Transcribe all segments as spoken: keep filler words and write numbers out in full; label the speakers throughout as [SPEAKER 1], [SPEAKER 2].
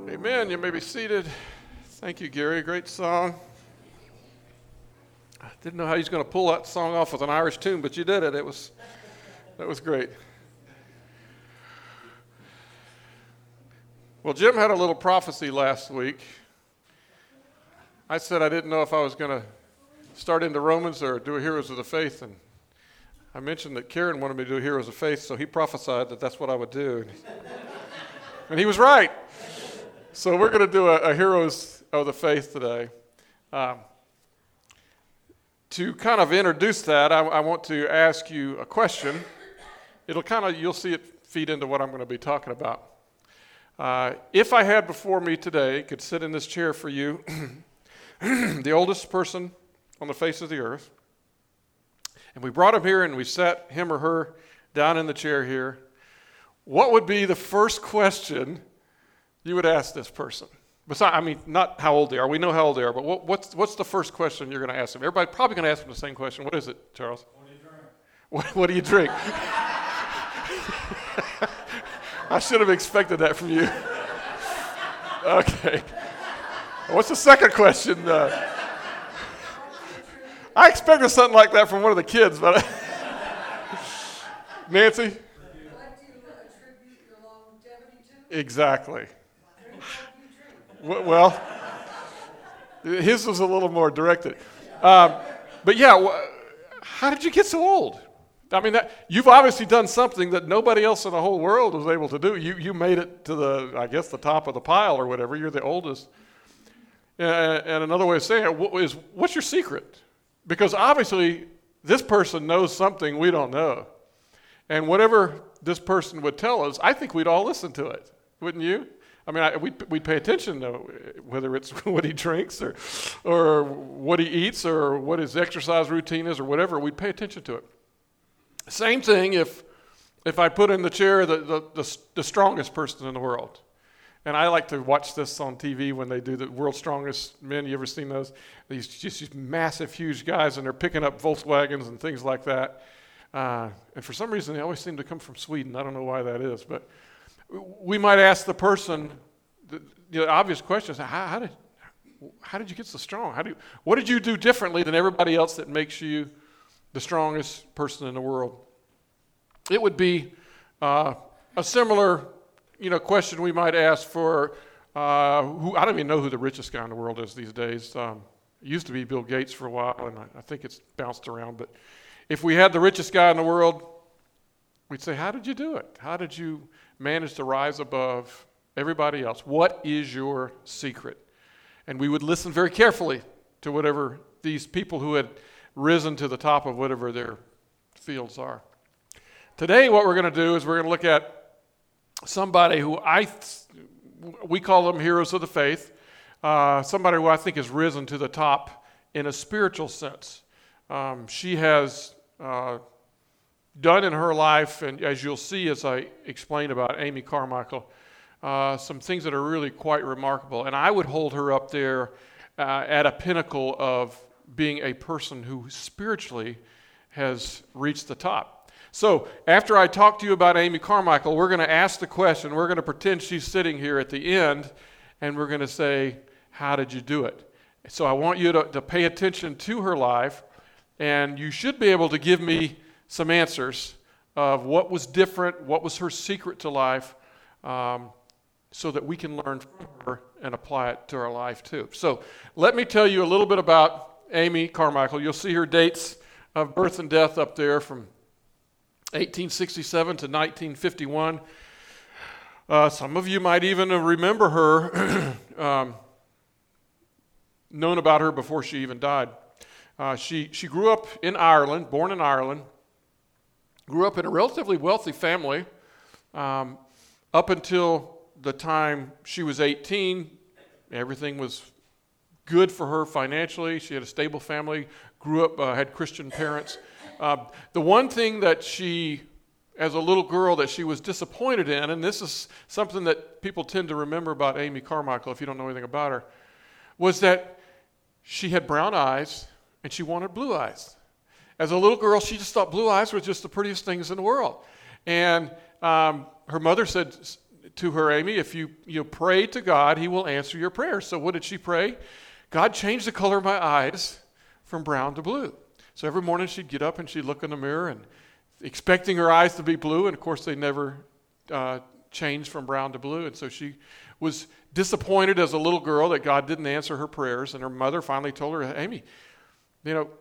[SPEAKER 1] Amen. You may be seated. Thank you, Gary. Great song. I didn't know how he was going to pull that song off with an Irish tune, but you did it. It was that was great. Well, Jim had a little prophecy last week. I said I didn't know if I was going to start into Romans or do a Heroes of the Faith, and I mentioned that Karen wanted me to do Heroes of Faith, so he prophesied that that's what I would do. And he was right. So we're going to do a, a Heroes of the Faith today. Um, to kind of introduce that, I, I want to ask you a question. It'll kind of, you'll see it feed into what I'm going to be talking about. Uh, if I had before me today, could sit in this chair for you, the oldest person on the face of the earth, and we brought him here and we sat him or her down in the chair here, what would be the first question you would ask this person? Besides, I mean, not how old they are. We know how old they are, but what, what's what's the first question you're going to ask them? Everybody probably going to ask them the same question. What is it, Charles?
[SPEAKER 2] What do you drink?
[SPEAKER 1] What, what do you drink? I should have expected that from you. Okay. What's the second question? Uh, I expected something like that from one of the kids, but Nancy?
[SPEAKER 3] What do you attribute your longevity to?
[SPEAKER 1] Exactly.
[SPEAKER 3] Drink what you drink.
[SPEAKER 1] W- Well, his was a little more directed. Um, but yeah, wh- how did you get so old? I mean, that, you've obviously done something that nobody else in the whole world was able to do. You you made it to the, I guess, the top of the pile or whatever. You're the oldest. Uh, and another way of saying it wh- is, what's your secret? Because obviously, this person knows something we don't know. And whatever this person would tell us, I think we'd all listen to it. Wouldn't you? I mean, I, we'd, we'd pay attention to whether it's what he drinks or, or what he eats or what his exercise routine is or whatever. We'd pay attention to it. Same thing if if I put in the chair the, the, the, the strongest person in the world. And I like to watch this on T V when they do the World's Strongest Men. You ever seen those? These just these massive, huge guys, and they're picking up Volkswagens and things like that. Uh, and for some reason, they always seem to come from Sweden. I don't know why that is. But we might ask the person the, the obvious questions. How, how did how did you get so strong? How do you, what did you do differently than everybody else that makes you the strongest person in the world? It would be uh, a similar, you know, question we might ask for uh, who I don't even know who the richest guy in the world is these days. Um, it used to be Bill Gates for a while, and I, I think it's bounced around. But if we had the richest guy in the world, we'd say, how did you do it? How did you manage to rise above everybody else? What is your secret? And we would listen very carefully to whatever these people who had risen to the top of whatever their fields are. Today, what we're going to do is we're going to look at somebody who I, th- we call them heroes of the faith, uh, somebody who I think has risen to the top in a spiritual sense. Um, she has uh, done in her life, and as you'll see as I explain about Amy Carmichael, uh, some things that are really quite remarkable. And I would hold her up there uh, at a pinnacle of being a person who spiritually has reached the top. So after I talk to you about Amy Carmichael, we're going to ask the question, we're going to pretend she's sitting here at the end, and we're going to say, how did you do it? So I want you to, to pay attention to her life, and you should be able to give me some answers of what was different, what was her secret to life, um, so that we can learn from her and apply it to our life too. So let me tell you a little bit about Amy Carmichael. You'll see her dates of birth and death up there from eighteen sixty-seven to nineteen fifty-one. Uh, some of you might even remember her, um, known about her before she even died. Uh, she, she grew up in Ireland, born in Ireland, grew up in a relatively wealthy family. Um, up until the time she was eighteen, everything was good for her financially. She had a stable family, grew up, uh, had Christian parents. Uh, the one thing that she, as a little girl, that she was disappointed in, and this is something that people tend to remember about Amy Carmichael if you don't know anything about her, was that she had brown eyes and she wanted blue eyes. As a little girl, she just thought blue eyes were just the prettiest things in the world. And um, her mother said, to her, Amy, if you, you pray to God, he will answer your prayers. So what did she pray? God, changed the color of my eyes from brown to blue. So every morning she'd get up and she'd look in the mirror and expecting her eyes to be blue, and of course they never uh, changed from brown to blue. And so she was disappointed as a little girl that God didn't answer her prayers, and her mother finally told her, Amy, you know,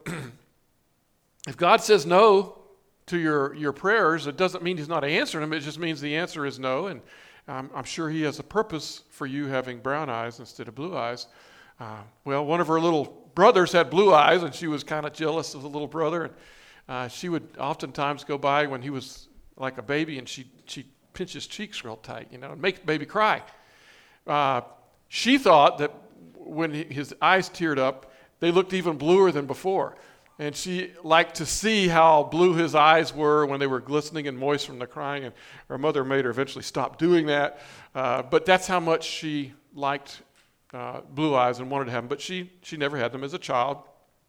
[SPEAKER 1] if God says no to your, your prayers, it doesn't mean he's not answering them. It just means the answer is no, and um, I'm sure he has a purpose for you having brown eyes instead of blue eyes. Uh, well, one of her little brothers had blue eyes, and she was kind of jealous of the little brother, and uh, she would oftentimes go by when he was like a baby, and she'd, she'd pinch his cheeks real tight, you know, and make the baby cry. Uh, she thought that when he, his eyes teared up, they looked even bluer than before. And she liked to see how blue his eyes were when they were glistening and moist from the crying. And her mother made her eventually stop doing that. Uh, but that's how much she liked uh, blue eyes and wanted to have them. But she, she never had them as a child.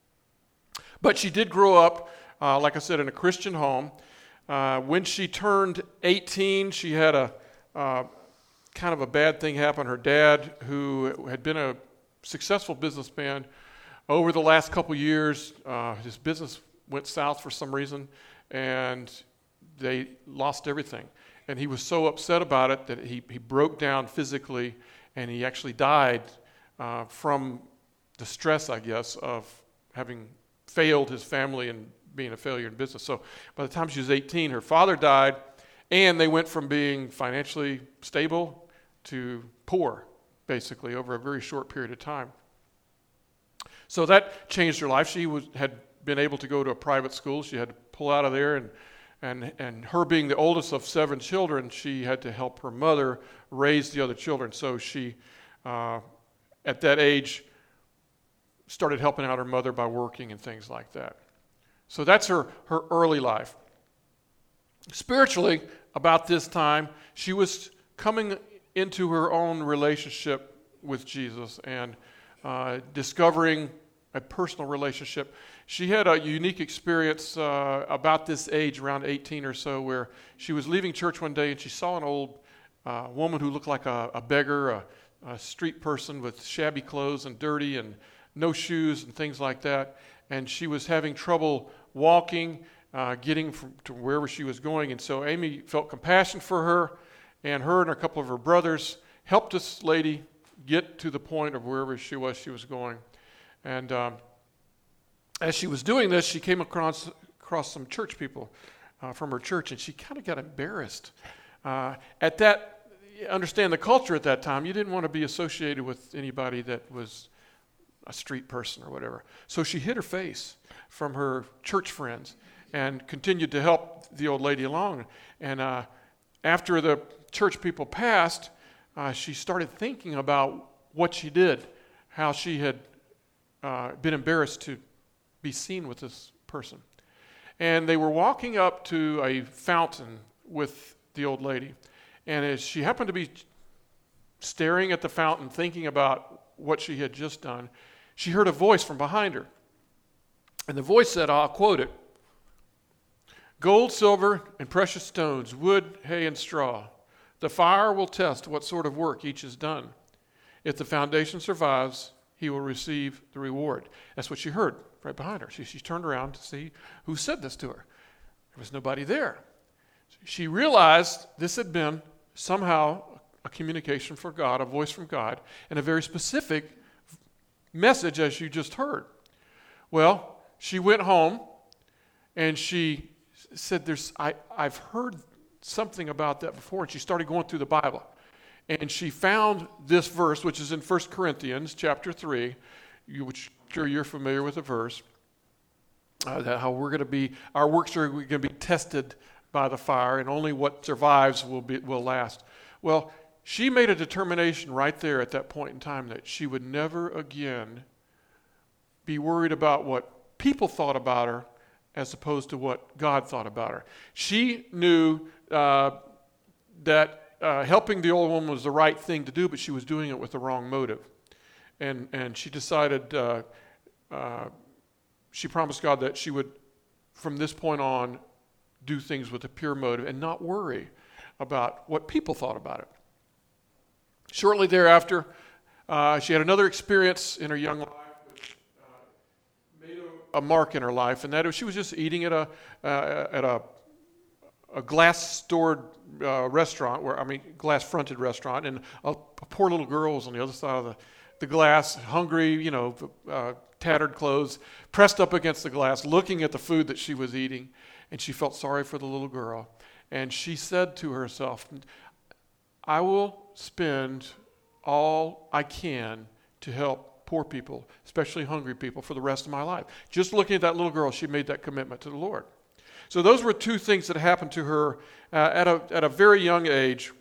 [SPEAKER 1] But she did grow up, uh, like I said, in a Christian home. Uh, when she turned eighteen, she had a uh, kind of a bad thing happen. Her dad, who had been a successful businessman, over the last couple years, uh, his business went south for some reason, and they lost everything. And he was so upset about it that he, he broke down physically, and he actually died uh, from the stress, I guess, of having failed his family and being a failure in business. So by the time she was eighteen, her father died, and they went from being financially stable to poor, basically, over a very short period of time. So that changed her life. She was, had been able to go to a private school. She had to pull out of there, and and and her being the oldest of seven children, she had to help her mother raise the other children. So she, uh, at that age, started helping out her mother by working and things like that. So that's her, her early life. Spiritually, about this time, she was coming into her own relationship with Jesus and uh, discovering a personal relationship. She had a unique experience uh, about this age, around eighteen or so, where she was leaving church one day and she saw an old uh, woman who looked like a, a beggar, a, a street person with shabby clothes and dirty and no shoes and things like that. And she was having trouble walking, uh, getting from to wherever she was going. And so Amy felt compassion for her, and her and a couple of her brothers helped this lady get to the point of wherever she was she was going. And um, as she was doing this, she came across, across some church people uh, from her church, and she kind of got embarrassed. Uh, at that, understand the culture at that time, you didn't want to be associated with anybody that was a street person or whatever. So she hid her face from her church friends and continued to help the old lady along. And uh, after the church people passed, uh, she started thinking about what she did, how she had uh, been embarrassed to be seen with this person. And they were walking up to a fountain with the old lady. And as she happened to be staring at the fountain, thinking about what she had just done, she heard a voice from behind her. And the voice said, I'll quote it, "Gold, silver, and precious stones, wood, hay, and straw. The fire will test what sort of work each has done. If the foundation survives, he will receive the reward." That's what she heard right behind her. She, she turned around to see who said this to her. There was nobody there. She realized this had been somehow a communication from God, a voice from God, and a very specific message as you just heard. Well, she went home and she said, "There's, I, I've heard something about that before," and she started going through the Bible. And she found this verse, which is in First Corinthians chapter three, you, which sure you're familiar with the verse, uh, that how we're going to be, our works are going to be tested by the fire, and only what survives will be will last. Well, she made a determination right there at that point in time that she would never again be worried about what people thought about her as opposed to what God thought about her. She knew uh, that uh, helping the old woman was the right thing to do, but she was doing it with the wrong motive. And and she decided, uh, uh, she promised God that she would, from this point on, do things with a pure motive and not worry about what people thought about it. Shortly thereafter, uh, she had another experience in her young life that uh, made a, a mark in her life, and that was she was just eating at a uh, at a a glass-stored uh, restaurant, where I mean glass-fronted restaurant, and a, a poor little girl was on the other side of the, the glass, hungry, you know, uh, tattered clothes, pressed up against the glass, looking at the food that she was eating, and she felt sorry for the little girl, and she said to herself, I will spend all I can to help poor people, especially hungry people, for the rest of my life. Just looking at that little girl, she made that commitment to the Lord. So those were two things that happened to her uh, at a at a very young age.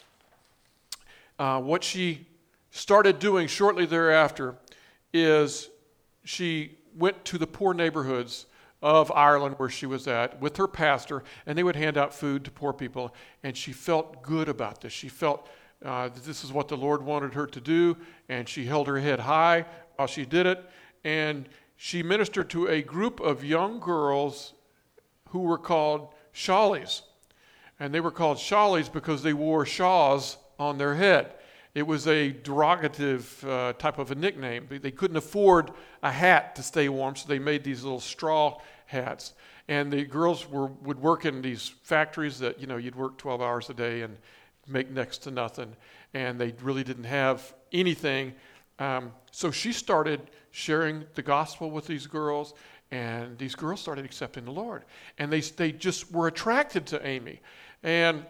[SPEAKER 1] Uh, what she started doing shortly thereafter is she went to the poor neighborhoods of Ireland where she was at with her pastor, and they would hand out food to poor people, and she felt good about this. She felt uh, that this is what the Lord wanted her to do, and she held her head high while she did it, and she ministered to a group of young girls who were called Shawleys. And they were called Shawleys because they wore shawls on their head. It was a derogative uh, type of a nickname. They couldn't afford a hat to stay warm, so they made these little straw hats. And the girls were would work in these factories that, you know, you'd work twelve hours a day and make next to nothing. And they really didn't have anything. Um, so she started sharing the gospel with these girls, and these girls started accepting the Lord. And they they just were attracted to Amy. And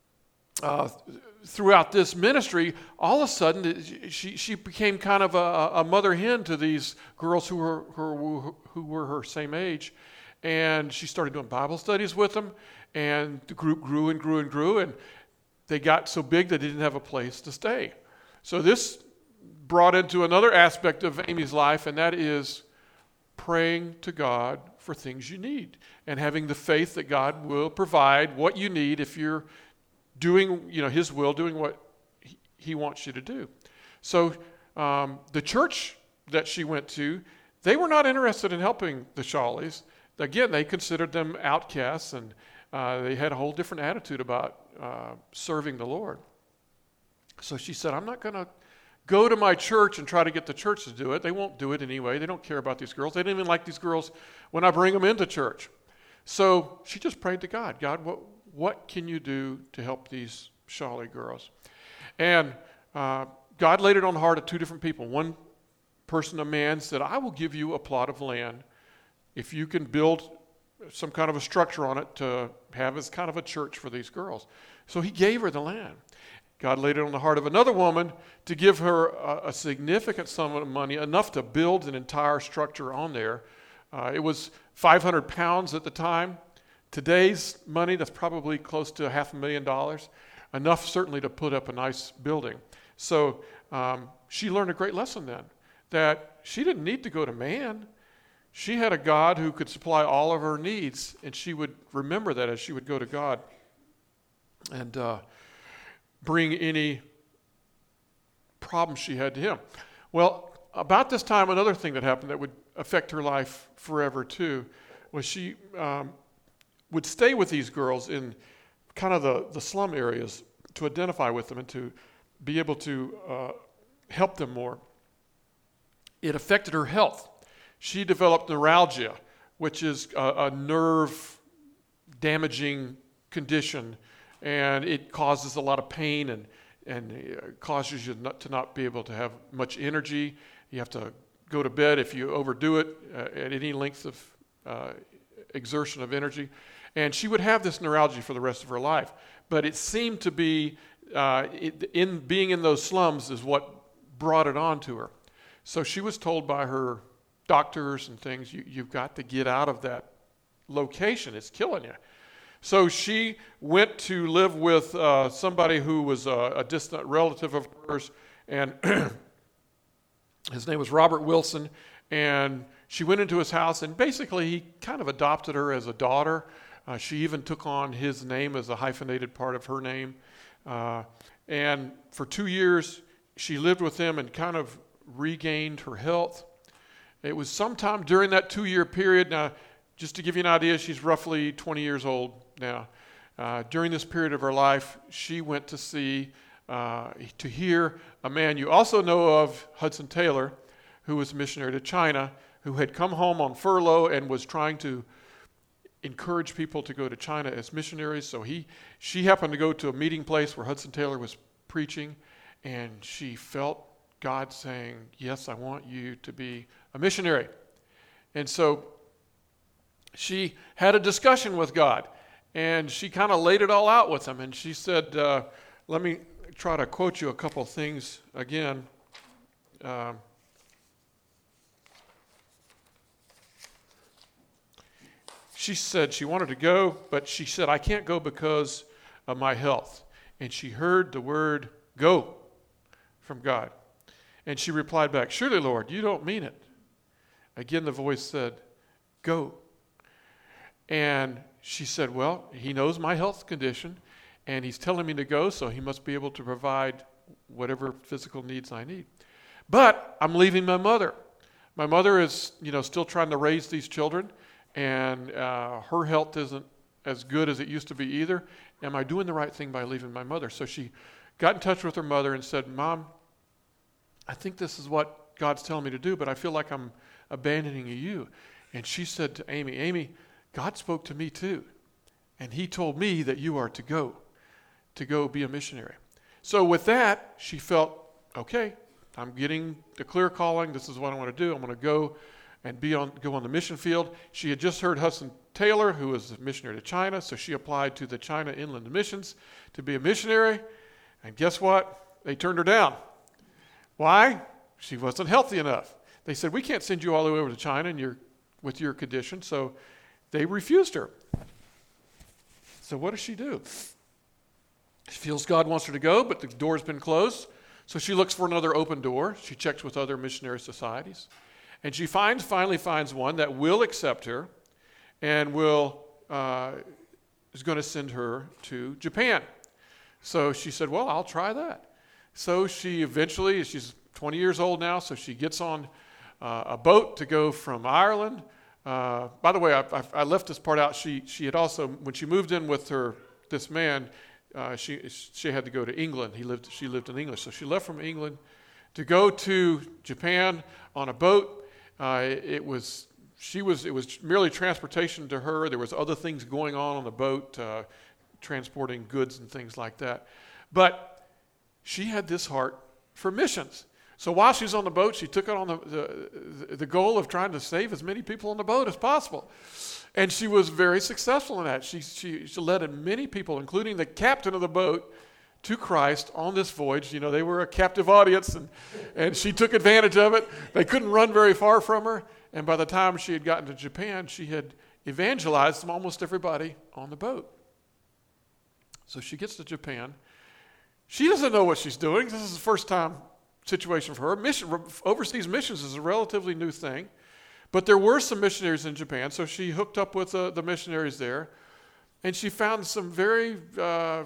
[SPEAKER 1] uh, throughout this ministry, all of a sudden, she she became kind of a, a mother hen to these girls who were her, who were her same age. And she started doing Bible studies with them. And the group grew and grew and grew. And they got so big they didn't have a place to stay. So this brought into another aspect of Amy's life, and that is praying to God for things you need and having the faith that God will provide what you need if you're doing, you know, His will, doing what He wants you to do. So um, the church that she went to, they were not interested in helping the Shawleys. Again, they considered them outcasts, and uh, they had a whole different attitude about uh, serving the Lord. So she said, I'm not going to go to my church and try to get the church to do it. They won't do it anyway. They don't care about these girls. They don't even like these girls when I bring them into church. So she just prayed to God. God, what what can you do to help these Shawley girls? And uh, God laid it on the heart of two different people. One person, a man, said, I will give you a plot of land if you can build some kind of a structure on it to have as kind of a church for these girls. So he gave her the land. God laid it on the heart of another woman to give her a, a significant sum of money, enough to build an entire structure on there. Uh, it was five hundred pounds at the time. Today's money, that's probably close to half a million dollars. Enough certainly to put up a nice building. So um, she learned a great lesson then, that she didn't need to go to man. She had a God who could supply all of her needs, and she would remember that as she would go to God and uh, bring any problems she had to Him. Well, about this time, another thing that happened that would affect her life forever too was she um, would stay with these girls in kind of the, the slum areas to identify with them and to be able to uh, help them more. It affected her health. She developed neuralgia, which is a, a nerve damaging condition, and it causes a lot of pain and and it causes you not, to not be able to have much energy. You have to go to bed if you overdo it uh, at any length of uh, exertion of energy. And she would have this neuralgia for the rest of her life. But it seemed to be, uh, it, in being in those slums is what brought it on to her. So she was told by her doctors and things, you, you've got to get out of that location. It's killing you. So she went to live with uh, somebody who was a, a distant relative of hers, and his name was Robert Wilson, and she went into his house, and basically he kind of adopted her as a daughter. Uh, she even took on his name as a hyphenated part of her name. Uh, and for two years, she lived with him and kind of regained her health. It was sometime during that two-year period. Now, just to give you an idea, she's roughly twenty years old now. Uh, during this period of her life, she went to see uh, to hear a man you also know of, Hudson Taylor, who was a missionary to China, who had come home on furlough and was trying to encourage people to go to China as missionaries. So he, she happened to go to a meeting place where Hudson Taylor was preaching, and she felt God saying, yes, I want you to be a missionary. And so she had a discussion with God, and she kind of laid it all out with him. And she said, uh, let me try to quote you a couple things again. Um, She said she wanted to go, but she said, I can't go because of my health. And she heard the word go from God. And she replied back, surely, Lord, you don't mean it. Again, the voice said, go. And she said, well, he knows my health condition, and he's telling me to go, so he must be able to provide whatever physical needs I need. But I'm leaving my mother. My mother is, you know, still trying to raise these children, and uh, her health isn't as good as it used to be either. Am I doing the right thing by leaving my mother? So she got in touch with her mother and said, Mom, I think this is what God's telling me to do, but I feel like I'm abandoning you. And she said to Amy, Amy, God spoke to me too, and he told me that you are to go, to go be a missionary. So with that, she felt, okay, I'm getting the clear calling. This is what I want to do. I'm going to go and be on, go on the mission field. She had just heard Hudson Taylor, who was a missionary to China, so she applied to the China Inland Missions to be a missionary. And guess what? They turned her down. Why? She wasn't healthy enough. They said, we can't send you all the way over to China and you're, with your condition, so they refused her. So what does she do? She feels God wants her to go, but the door's been closed. So she looks for another open door. She checks with other missionary societies. And she finds, finally finds one that will accept her and will uh, is going to send her to Japan. So she said, well, I'll try that. So she eventually, she's twenty years old now, so she gets on uh, a boat to go from Ireland. Uh, by the way, I, I, I left this part out. She she had also, when she moved in with her this man, uh, she she had to go to England. He lived she lived in England, so she left from England to go to Japan on a boat. Uh, it was she was it was merely transportation to her. There was other things going on on the boat, uh, transporting goods and things like that. But she had this heart for missions. So while she's on the boat, she took it on the, the the goal of trying to save as many people on the boat as possible. And she was very successful in that. She, she, she led many people, including the captain of the boat, to Christ on this voyage. You know, they were a captive audience, and, and she took advantage of it. They couldn't run very far from her. And by the time she had gotten to Japan, she had evangelized almost everybody on the boat. So she gets to Japan. She doesn't know what she's doing. This is the first time situation for her. Mission, overseas missions is a relatively new thing. But there were some missionaries in Japan, so she hooked up with uh, the missionaries there. And she found some very, uh,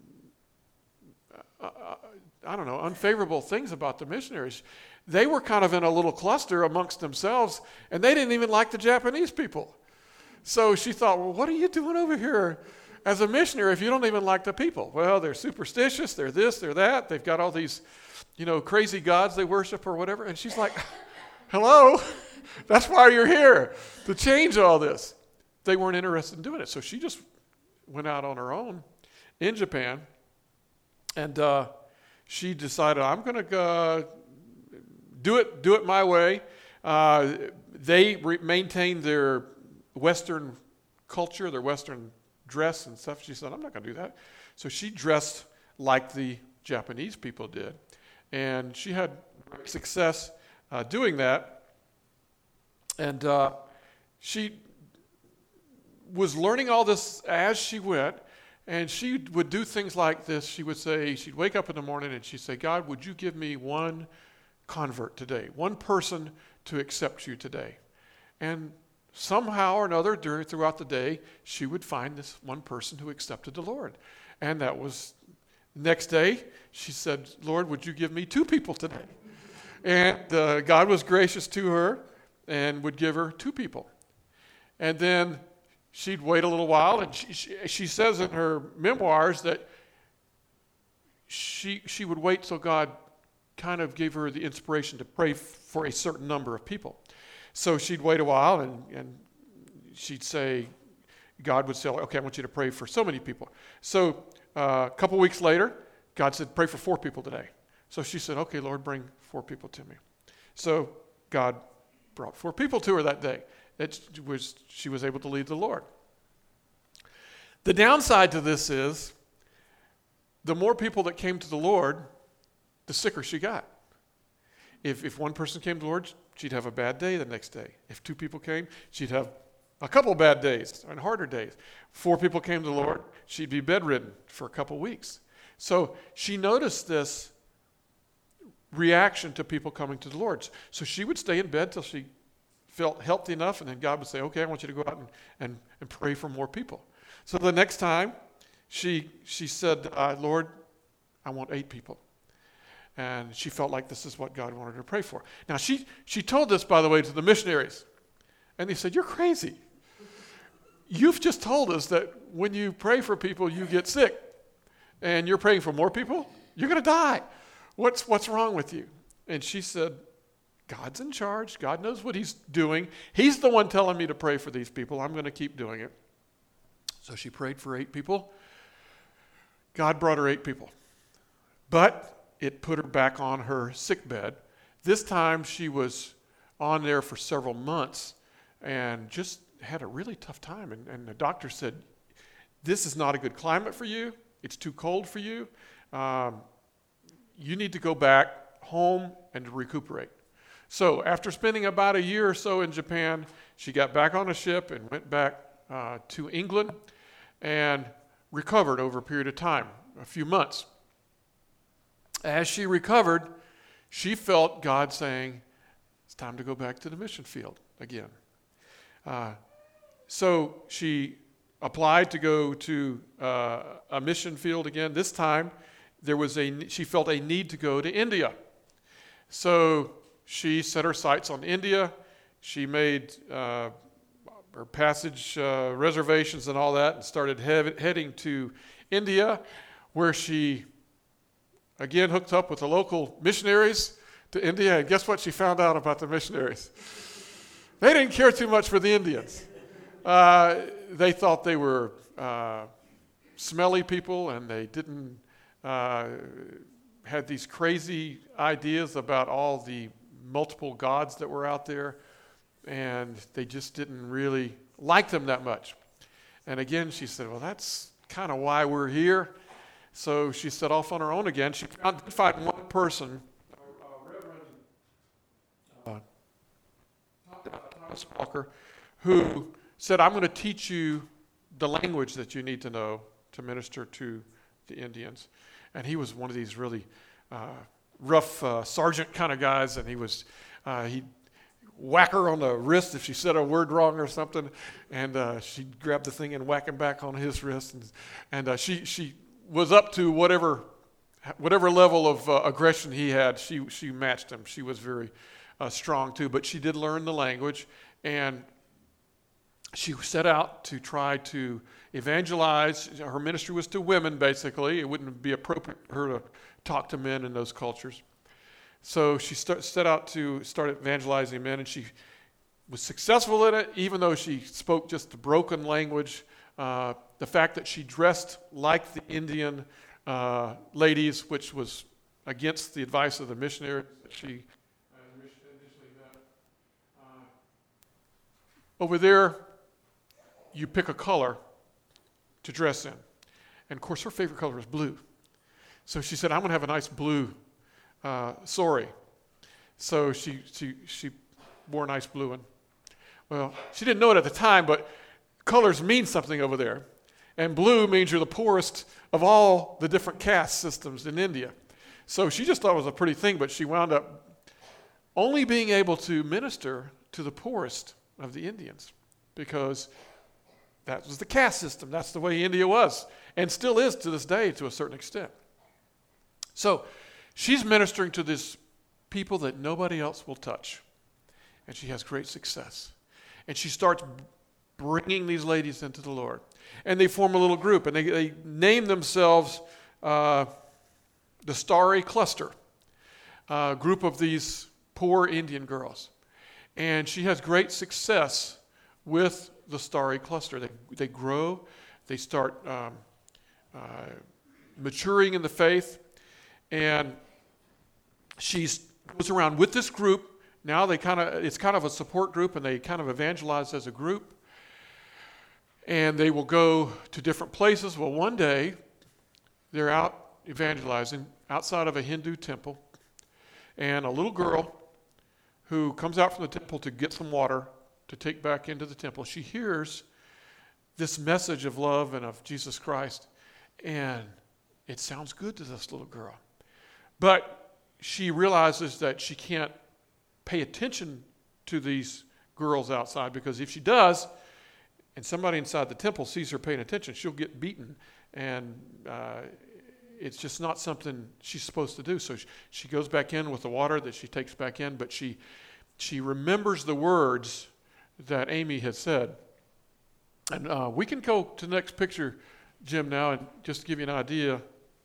[SPEAKER 1] uh, I don't know, unfavorable things about the missionaries. They were kind of in a little cluster amongst themselves, and they didn't even like the Japanese people. So she thought, well, what are you doing over here as a missionary if you don't even like the people? Well, they're superstitious, they're this, they're that. They've got all these, you know, crazy gods they worship or whatever. And she's like, hello? That's why you're here, to change all this. They weren't interested in doing it. So she just went out on her own in Japan, and uh, she decided, I'm going to uh, do it do it my way. Uh, they re- maintained their Western culture, their Western dress and stuff. She said, I'm not going to do that. So she dressed like the Japanese people did, and she had success uh, doing that. And uh, she was learning all this as she went, and she would do things like this. She would say, she'd wake up in the morning and she'd say, God, would you give me one convert today, one person to accept you today? And somehow or another, during, throughout the day, she would find this one person who accepted the Lord. And that was, next day, she said, Lord, would you give me two people today? And uh, God was gracious to her and would give her two people. And then she'd wait a little while, and she, she, she says in her memoirs that she she would wait till God kind of gave her the inspiration to pray for a certain number of people. So she'd wait a while, and, and she'd say, God would say, okay, I want you to pray for so many people. So uh, a couple weeks later, God said, pray for four people today. So she said, okay, Lord, bring four people to me. So God brought four people to her that day. It was, she was able to lead the Lord. The downside to this is, the more people that came to the Lord, the sicker she got. If if one person came to the Lord, she'd have a bad day the next day. If two people came, she'd have a couple bad days and harder days. Four people came to the Lord, she'd be bedridden for a couple weeks. So she noticed this reaction to people coming to the Lord. So she would stay in bed till she felt healthy enough, and then God would say, okay, I want you to go out and, and, and pray for more people. So the next time, she she said, uh, Lord, I want eight people. And she felt like this is what God wanted her to pray for. Now, she, she told this, by the way, to the missionaries. And they said, you're crazy. You've just told us that when you pray for people, you get sick. And you're praying for more people? You're going to die. What's, what's wrong with you? And she said, God's in charge. God knows what he's doing. He's the one telling me to pray for these people. I'm going to keep doing it. So she prayed for eight people. God brought her eight people. But it put her back on her sick bed. This time she was on there for several months and just had a really tough time. And, and the doctor said, this is not a good climate for you. It's too cold for you. Um, you need to go back home and recuperate. So after spending about a year or so in Japan, she got back on a ship and went back uh, to England and recovered over a period of time, a few months. As she recovered, she felt God saying, it's time to go back to the mission field again. Uh, so she applied to go to uh, a mission field again. This time, there was a she felt a need to go to India. So she set her sights on India. She made uh, her passage uh, reservations and all that, and started he- heading to India, where she again hooked up with the local missionaries to India. And guess what she found out about the missionaries? They didn't care too much for the Indians. Uh, they thought they were uh, smelly people, and they didn't uh, had these crazy ideas about all the multiple gods that were out there, and they just didn't really like them that much. And again, she said, well, that's kind of why we're here. So she set off on her own again. She found find one person, uh, Reverend uh, Thomas Walker, who said, I'm going to teach you the language that you need to know to minister to the Indians. And he was one of these really uh, rough uh, sergeant kind of guys, and he was uh, he'd whack her on the wrist if she said a word wrong or something, and uh, she'd grab the thing and whack him back on his wrist, and, and uh, she she was up to whatever whatever level of uh, aggression he had. She she matched him. She was very uh, strong too, but she did learn the language, and she set out to try to evangelize. Her ministry was to women, basically. It wouldn't be appropriate for her to talk to men in those cultures. So she start, set out to start evangelizing men, and she was successful in it, even though she spoke just a broken language. Uh, the fact that she dressed like the Indian uh, ladies, which was against the advice of the missionary that she uh, initially met. Uh, over there, you pick a color to dress in. And of course, her favorite color is blue. So she said, I'm going to have a nice blue uh, sari. So she, she, she wore a nice blue one. Well, she didn't know it at the time, but colors mean something over there. And blue means you're the poorest of all the different caste systems in India. So she just thought it was a pretty thing, but she wound up only being able to minister to the poorest of the Indians, because that was the caste system. That's the way India was, and still is to this day to a certain extent. So she's ministering to these people that nobody else will touch, and she has great success. And she starts bringing these ladies into the Lord. And they form a little group, and they, they name themselves uh, the Starry Cluster, a group of these poor Indian girls. And she has great success with the Starry Cluster. They, they grow, they start um, uh, maturing in the faith, and she goes around with this group. Now they kind of it's kind of a support group, and they kind of evangelize as a group. And they will go to different places. Well, one day they're out evangelizing outside of a Hindu temple, and a little girl who comes out from the temple to get some water to take back into the temple, she hears this message of love and of Jesus Christ, and it sounds good to this little girl. But she realizes that she can't pay attention to these girls outside, because if she does, and somebody inside the temple sees her paying attention, she'll get beaten, and uh, it's just not something she's supposed to do. So she, she goes back in with the water that she takes back in, but she she remembers the words that Amy had said. And uh, we can go to the next picture, Jim, now, and just to give you an idea.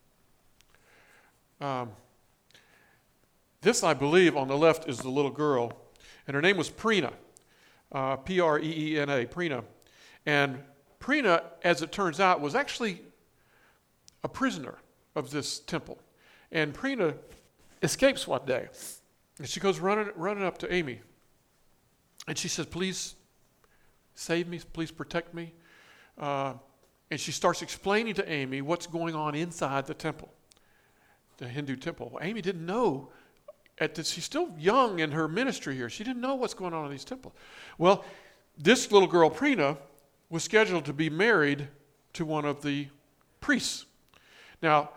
[SPEAKER 1] Um, this, I believe, on the left is the little girl, and her name was Preena, uh, P R E E N A, Preena. And Preena, as it turns out, was actually a prisoner of this temple. And Preena escapes one day, and she goes running, running up to Amy, and she says, "Please save me, please protect me." Uh, and she starts explaining to Amy what's going on inside the temple, the Hindu temple. Well, Amy didn't know. At this, she's still young in her ministry here. She didn't know what's going on in these temples. Well, this little girl, Preena, was scheduled to be married to one of the priests. Now,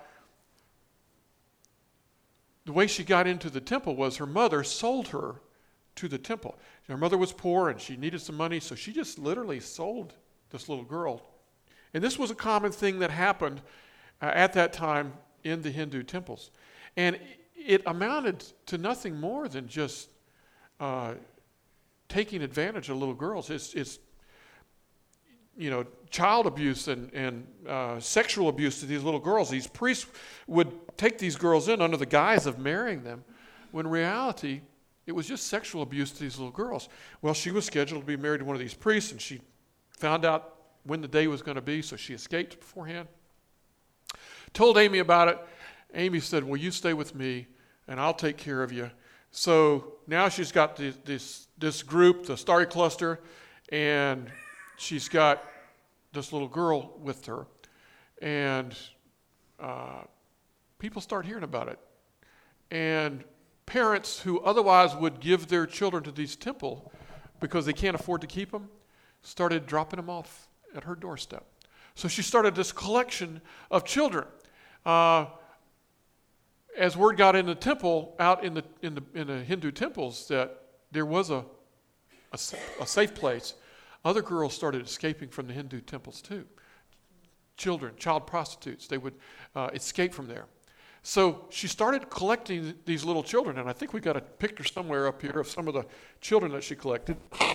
[SPEAKER 1] the way she got into the temple was her mother sold her to the temple. Her mother was poor and she needed some money, so she just literally sold this little girl. And this was a common thing that happened uh, at that time in the Hindu temples. And it amounted to nothing more than just uh, taking advantage of little girls. It's, it's you know, child abuse and, and uh, sexual abuse to these little girls. These priests would take these girls in under the guise of marrying them, when in reality, it was just sexual abuse to these little girls. Well, she was scheduled to be married to one of these priests, and she found out when the day was going to be, so she escaped beforehand. Told Amy about it. Amy said, "Well, you stay with me, and I'll take care of you." So now she's got this this, this group, the Starry Cluster, and she's got this little girl with her. And uh, people start hearing about it. And parents who otherwise would give their children to these temple because they can't afford to keep them, started dropping them off at her doorstep. So she started this collection of children. Uh, as word got in the temple, out in the in the in the Hindu temples, that there was a a, a safe place, other girls started escaping from the Hindu temples too. Children, child prostitutes, they would uh, escape from there. So she started collecting these little children, and I think we got a picture somewhere up here of some of the children that she collected.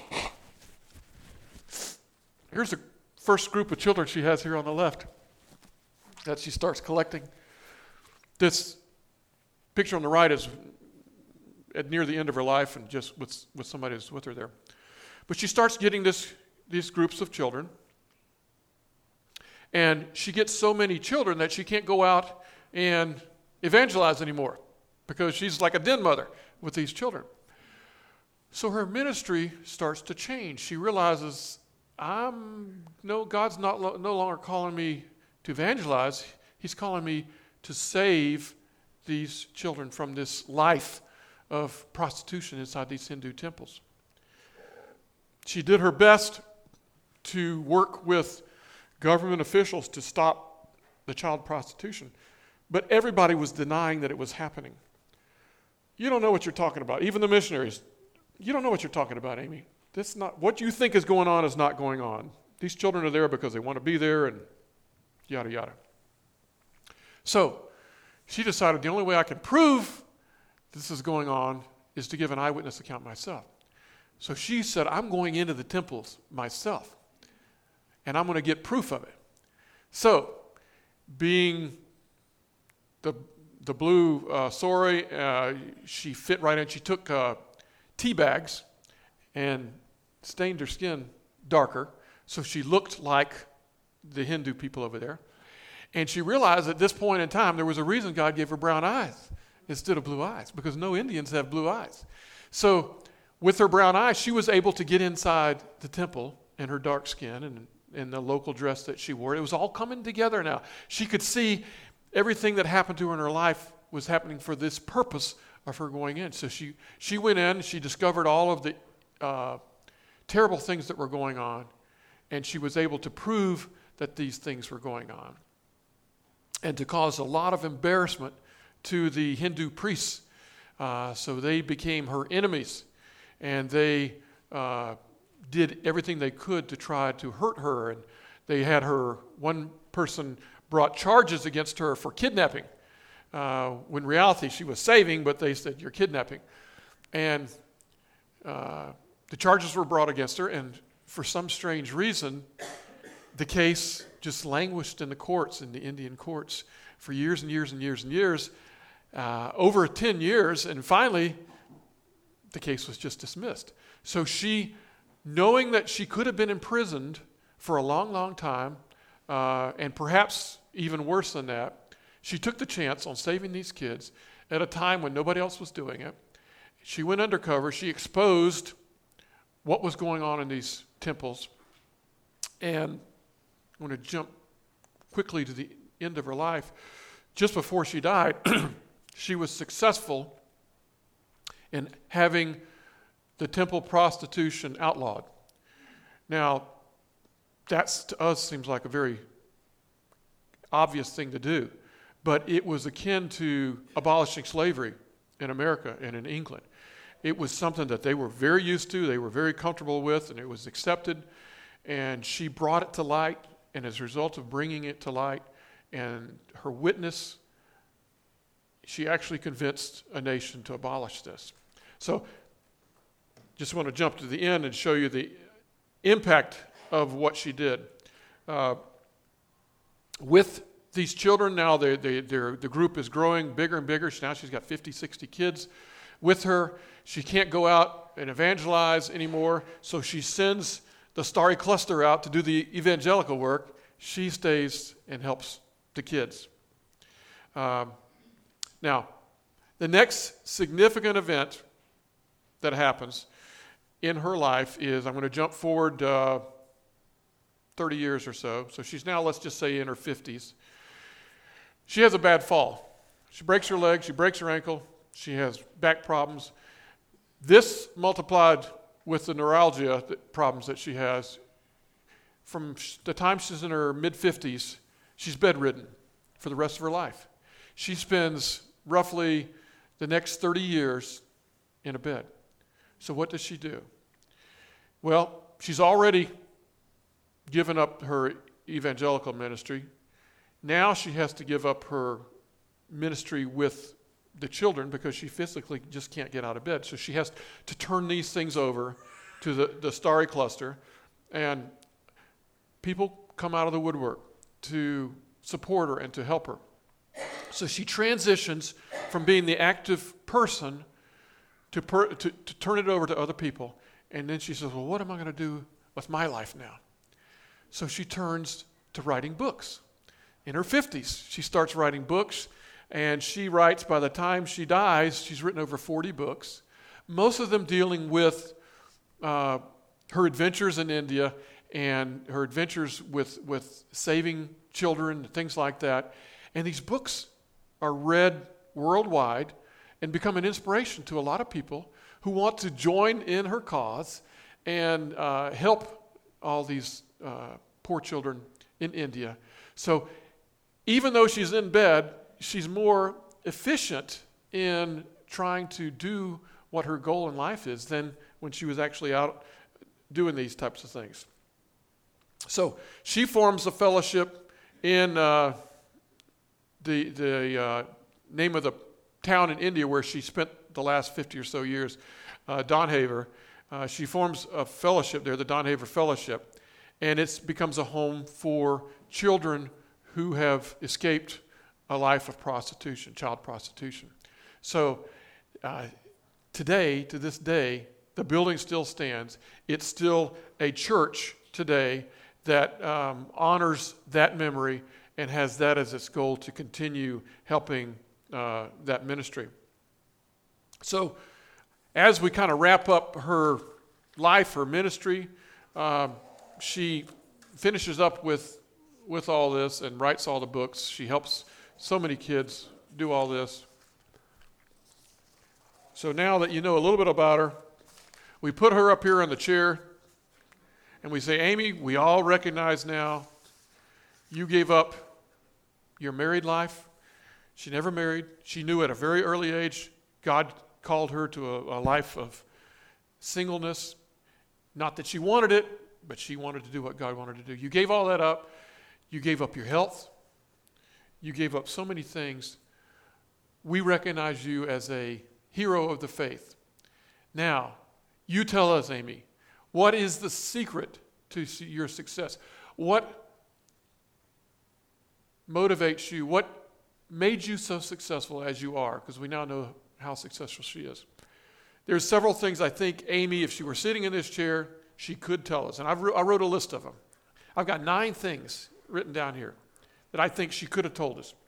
[SPEAKER 1] Here's the first group of children she has here on the left that she starts collecting. This picture on the right is at near the end of her life, and just with with somebody who's with her there. But she starts getting this these groups of children, and she gets so many children that she can't go out and evangelize anymore because she's like a den mother with these children. So her ministry starts to change. She realizes, I'm no God's not lo- no longer calling me to evangelize. He's calling me to save these children from this life of prostitution inside these Hindu temples. She did her best to work with government officials to stop the child prostitution, but everybody was denying that it was happening. You don't know what you're talking about. Even the missionaries, you don't know what you're talking about, Amy. That's not what you think is going on is not going on. These children are there because they want to be there, and yada yada. So she decided the only way I can prove this is going on is to give an eyewitness account myself. So she said, I'm going into the temples myself, and I'm going to get proof of it. So, being the the blue uh, sari, uh, she fit right in. She took uh, tea bags and stained her skin darker, so she looked like the Hindu people over there. And she realized at this point in time there was a reason God gave her brown eyes instead of blue eyes, because no Indians have blue eyes. So with her brown eyes, she was able to get inside the temple in her dark skin and in the local dress that she wore. It was all coming together now. She could see everything that happened to her in her life was happening for this purpose of her going in. So she, she went in, she discovered all of the uh, terrible things that were going on, and she was able to prove that these things were going on, and to cause a lot of embarrassment to the Hindu priests. Uh, so they became her enemies, and they uh, did everything they could to try to hurt her. And they had her, one person brought charges against her for kidnapping, uh, when in reality she was saving, but they said, you're kidnapping. And uh, the charges were brought against her, and for some strange reason, the case just languished in the courts, in the Indian courts, for years and years and years and years, uh, over ten years, and finally, the case was just dismissed. So she, knowing that she could have been imprisoned for a long, long time, uh, and perhaps even worse than that, she took the chance on saving these kids at a time when nobody else was doing it. She went undercover. She exposed what was going on in these temples. And I'm going to jump quickly to the end of her life. Just before she died, she was successful in having the temple prostitution outlawed. Now, that to us seems like a very obvious thing to do, but it was akin to abolishing slavery in America and in England. It was something that they were very used to, they were very comfortable with, and it was accepted. And she brought it to light, and as a result of bringing it to light and her witness, she actually convinced a nation to abolish this. So just want to jump to the end and show you the impact of what she did. Uh, with these children now, they, they, the group is growing bigger and bigger. Now she's got fifty, sixty kids with her. She can't go out and evangelize anymore, so she sends the Starry Cluster out to do the evangelical work. She stays and helps the kids. Um, now, the next significant event that happens in her life is, I'm going to jump forward uh, thirty years or so. So she's now, let's just say, in her fifties. She has a bad fall. She breaks her leg, she breaks her ankle, she has back problems. This multiplied with the neuralgia problems that she has. From the time she's in her mid-fifties, she's bedridden for the rest of her life. She spends roughly the next thirty years in a bed. So what does she do? Well, she's already given up her evangelical ministry. Now she has to give up her ministry with the children because she physically just can't get out of bed. So she has to turn these things over to the, the Starry Cluster, and people come out of the woodwork to support her and to help her. So she transitions from being the active person to, per, to, to turn it over to other people. And then she says, well, what am I going to do with my life now? So she turns to writing books. In her fifties, she starts writing books, and she writes, by the time she dies, she's written over forty books, most of them dealing with uh, her adventures in India and her adventures with, with saving children and things like that. And these books are read worldwide and become an inspiration to a lot of people who want to join in her cause and uh, help all these uh, poor children in India. So even though she's in bed, she's more efficient in trying to do what her goal in life is than when she was actually out doing these types of things. So she forms a fellowship in uh, the, the uh, name of the town in India where she spent the last fifty or so years, uh, Donhaver. Uh, she forms a fellowship there, the Donhaver Fellowship, and it becomes a home for children who have escaped a life of prostitution, child prostitution. So uh, today, to this day, the building still stands. It's still a church today that um, honors that memory and has that as its goal to continue helping uh, that ministry. So as we kind of wrap up her life, her ministry, um, she finishes up with, with all this and writes all the books. She helps so many kids do all this. So now that you know a little bit about her, we put her up here in the chair and we say, Amy, we all recognize now you gave up your married life. She never married. She knew at a very early age God called her to a, a life of singleness. Not that she wanted it, but she wanted to do what God wanted to do. You gave all that up. You gave up your health. You gave up so many things. We recognize you as a hero of the faith. Now, you tell us, Amy, what is the secret to your success? What motivates you? What made you so successful as you are? Because we now know how successful she is. There's several things I think Amy, if she were sitting in this chair, she could tell us. And I've, I wrote a list of them. I've got nine things written down here that I think she could have told us.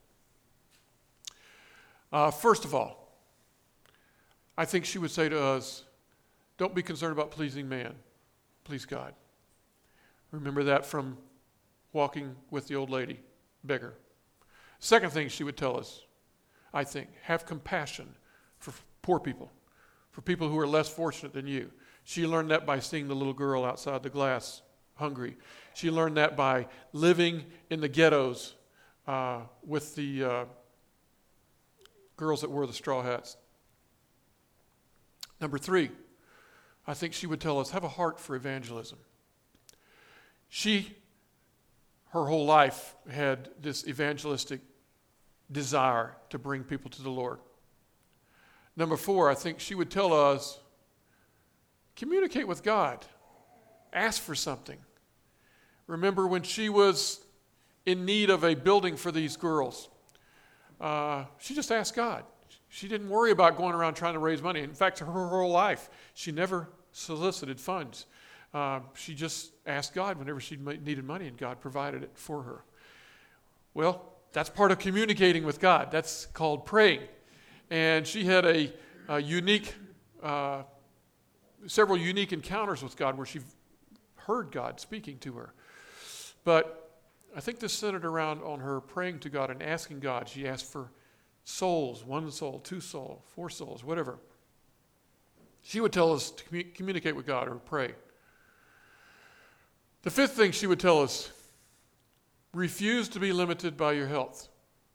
[SPEAKER 1] Uh, first of all, I think she would say to us, don't be concerned about pleasing man. Please God. Remember that from walking with the old lady, beggar. Second thing she would tell us, I think, have compassion for poor people, for people who are less fortunate than you. She learned that by seeing the little girl outside the glass, hungry. She learned that by living in the ghettos uh, with the uh, girls that wore the straw hats. Number three, I think she would tell us, have a heart for evangelism. She, her whole life, had this evangelistic desire to bring people to the Lord. Number four, I think she would tell us, communicate with God. Ask for something. Remember when she was in need of a building for these girls, uh, she just asked God. She didn't worry about going around trying to raise money. In fact, her whole life, she never solicited funds. Uh, she just asked God whenever she needed money, and God provided it for her. Well, that's part of communicating with God. That's called praying. And she had a, a unique, uh, several unique encounters with God where she heard God speaking to her. But I think this centered around on her praying to God and asking God. She asked for souls, one soul, two souls, four souls, whatever. She would tell us to commu- communicate with God or pray. The fifth thing she would tell us, refuse to be limited by your health.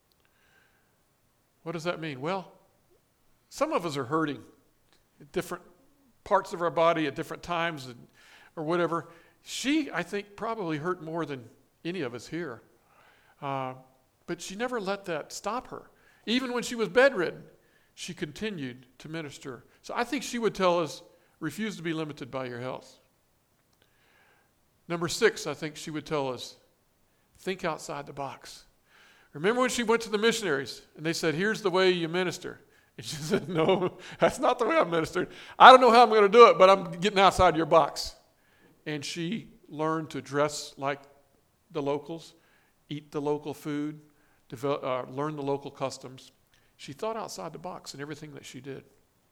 [SPEAKER 1] What does that mean? Well, some of us are hurting at different parts of our body at different times and, or whatever. She, I think, probably hurt more than any of us here. Uh, but she never let that stop her. Even when she was bedridden, she continued to minister. So I think she would tell us, refuse to be limited by your health. Number six, I think she would tell us, think outside the box. Remember when she went to the missionaries and they said, here's the way you minister. And she said, no, that's not the way I ministered. I don't know how I'm going to do it, but I'm getting outside your box. And she learned to dress like the locals, eat the local food, develop, uh, learn the local customs. She thought outside the box in everything that she did.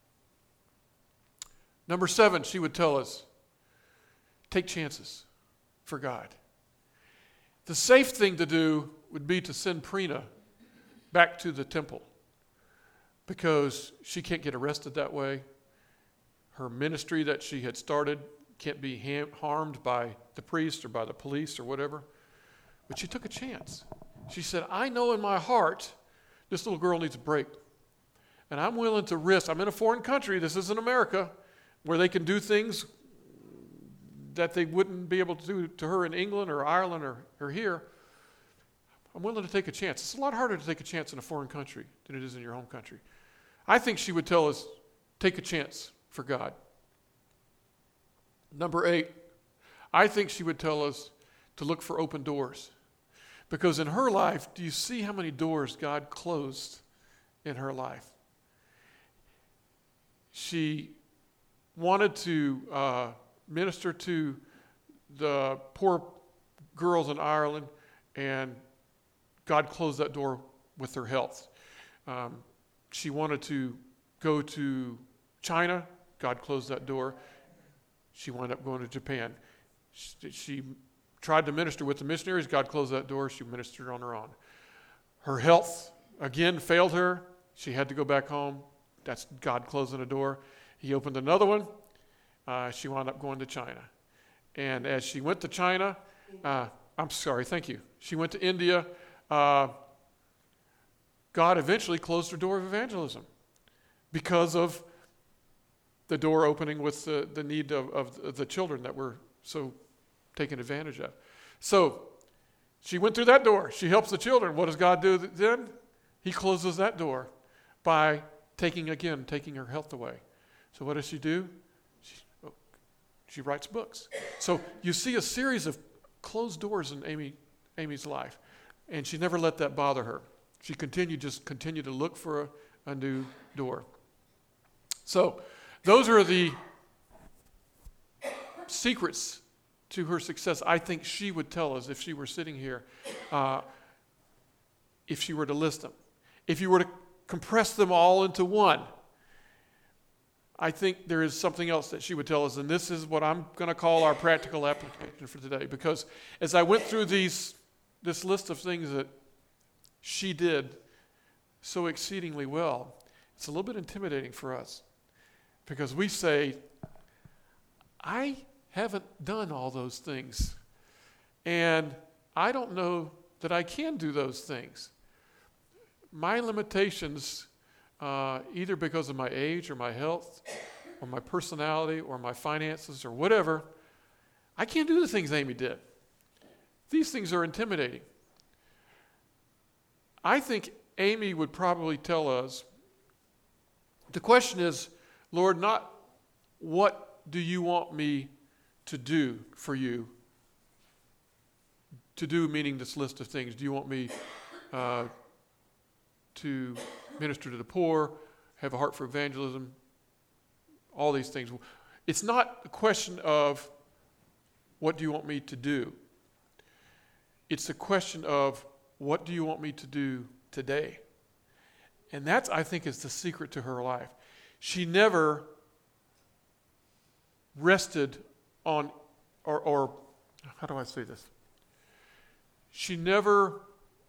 [SPEAKER 1] Number seven, she would tell us, take chances for God. The safe thing to do would be to send Prina back to the temple because she can't get arrested that way. Her ministry that she had started can't be ha- harmed by the priest or by the police or whatever. But she took a chance. She said, I know in my heart this little girl needs a break. And I'm willing to risk. I'm in a foreign country. This isn't America where they can do things that they wouldn't be able to do to her in England or Ireland or, or here. I'm willing to take a chance. It's a lot harder to take a chance in a foreign country than it is in your home country. I think she would tell us, take a chance for God. Number eight, I think she would tell us to look for open doors. Because in her life, do you see how many doors God closed in her life? She wanted to uh, minister to the poor girls in Ireland, and God closed that door with her health. Um, she wanted to go to China. God closed that door. She wound up going to Japan. She, she tried to minister with the missionaries. God closed that door. She ministered on her own. Her health, again, failed her. She had to go back home. That's God closing a door. He opened another one. Uh, she wound up going to China. And as she went to China, uh, I'm sorry, thank you. She went to India. Uh, God eventually closed her door of evangelism because of the door opening with the, the need of, of the children that were so taken advantage of. So she went through that door. She helps the children. What does God do then? He closes that door by taking, again, taking her health away. So what does she do? She, oh, she writes books. So you see a series of closed doors in Amy, Amy's life, and she never let that bother her. She continued, just continued to look for a, a new door. So those are the secrets to her success. I think she would tell us if she were sitting here, uh, if she were to list them. If you were to compress them all into one, I think there is something else that she would tell us, and this is what I'm going to call our practical application for today. Because as I went through these, this list of things that she did so exceedingly well, it's a little bit intimidating for us. Because we say, I haven't done all those things, and I don't know that I can do those things. My limitations, uh, either because of my age or my health or my personality or my finances or whatever, I can't do the things Amy did. These things are intimidating. I think Amy would probably tell us, the question is, Lord, not what do you want me to do for you? To do meaning this list of things. Do you want me uh, to minister to the poor, have a heart for evangelism, all these things? It's not a question of what do you want me to do. It's a question of what do you want me to do today? And that's, I think, is the secret to her life. She never rested on, or, or how do I say this? She never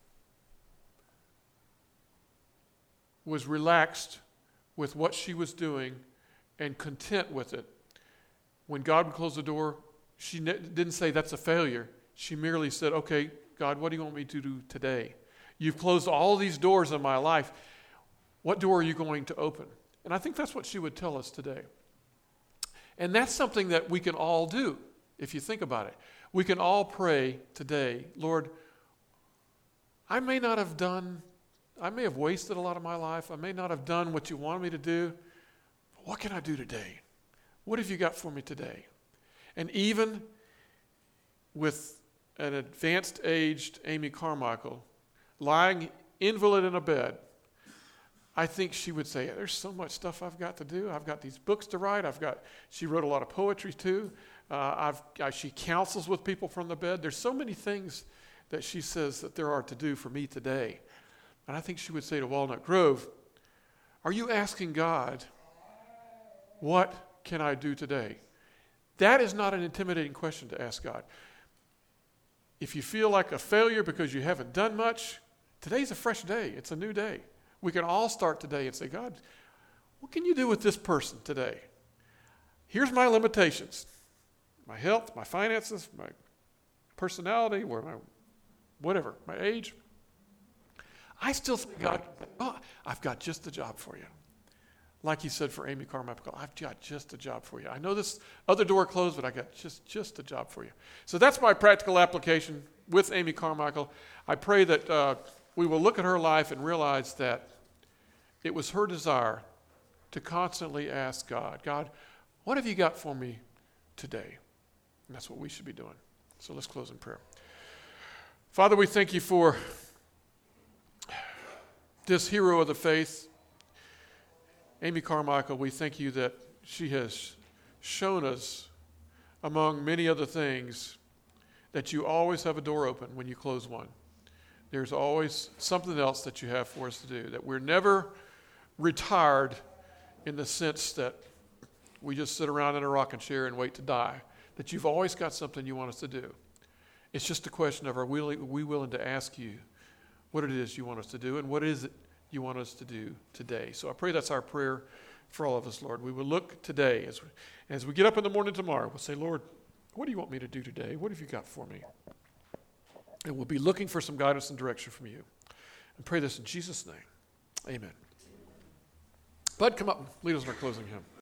[SPEAKER 1] was relaxed with what she was doing and content with it. When God would close the door, she ne- didn't say that's a failure. She merely said, okay, God, what do you want me to do today? You've closed all these doors in my life. What door are you going to open? And I think that's what she would tell us today. And that's something that we can all do, if you think about it. We can all pray today, Lord, I may not have done, I may have wasted a lot of my life. I may not have done what you wanted me to do. What can I do today? What have you got for me today? And even with an advanced aged Amy Carmichael lying invalid in a bed, I think she would say, there's so much stuff I've got to do. I've got these books to write. I've got, she wrote a lot of poetry too. Uh, I've, I, she counsels with people from the bed. There's so many things that she says that there are to do for me today. And I think she would say to Walnut Grove, are you asking God, what can I do today? That is not an intimidating question to ask God. If you feel like a failure because you haven't done much, today's a fresh day. It's a new day. We can all start today and say, God, what can you do with this person today? Here's my limitations. My health, my finances, my personality, or my whatever, my age. I still think, God, oh, I've got just the job for you. Like he said for Amy Carmichael, I've got just a job for you. I know this other door closed, but I got just, just a job for you. So that's my practical application with Amy Carmichael. I pray that uh, we will look at her life and realize that it was her desire to constantly ask God, God, what have you got for me today? And that's what we should be doing. So let's close in prayer. Father, we thank you for this hero of the faith, Amy Carmichael. We thank you that she has shown us, among many other things, that you always have a door open when you close one. There's always something else that you have for us to do, that we're never retired in the sense that we just sit around in a rocking chair and wait to die, that you've always got something you want us to do. It's just a question of, are we, we willing to ask you what it is you want us to do, and what is it you want us to do today? So I pray that's our prayer for all of us, Lord. We will look today, as we, as we get up in the morning tomorrow, we'll say, Lord, what do you want me to do today? What have you got for me? And we'll be looking for some guidance and direction from you. And pray this in Jesus' name. Amen. Bud, come up and lead us in our closing hymn.